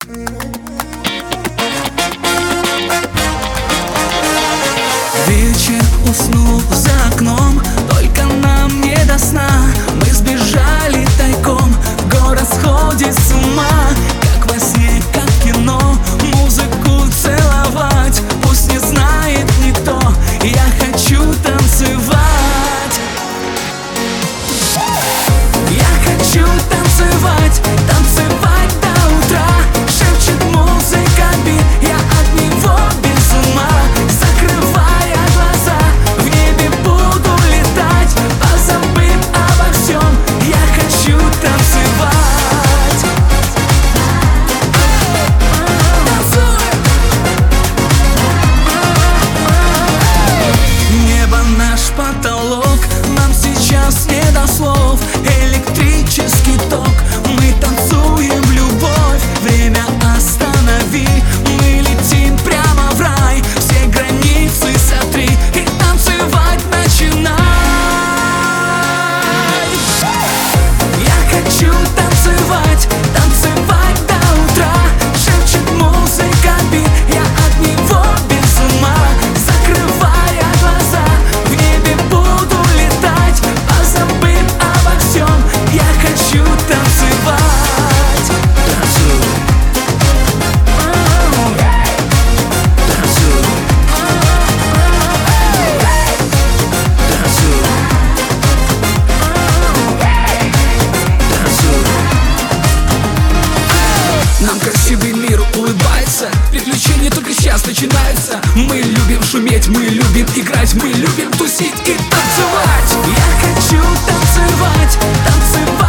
Вечер уснул за окном, только нам не до сна. Мы сбежали тайком, город сходит с ума. Как во сне, как в кино, музыку целовать. Пусть не знает никто, я хочу танцевать. Я хочу танцевать, танцевать до утра. Шепчет музыка бит, я от него без ума. Закрывая глаза, в небе буду летать, позабыв обо всем. Я хочу танцевать. Танцуем! Небо наш потолок, нам сейчас не до слов. Электрический ток, мы танцуем в любовь. Время останови, мы летим прямо в рай. Все границы сотри и танцевать начинай. Я хочу танцевать, танцевать до утра. Шепчет музыка бит, я от него без ума. Закрывая глаза, в небе буду летать, позабыв обо всем. Я хочу танцевать. Танцуй. Танцуй. Танцуй. Нам красивый мир улыбается, приключения только сейчас начинаются. Мы любим шуметь, мы любим играть, мы любим тусить и танцевать. Я хочу танцевать, танцевать.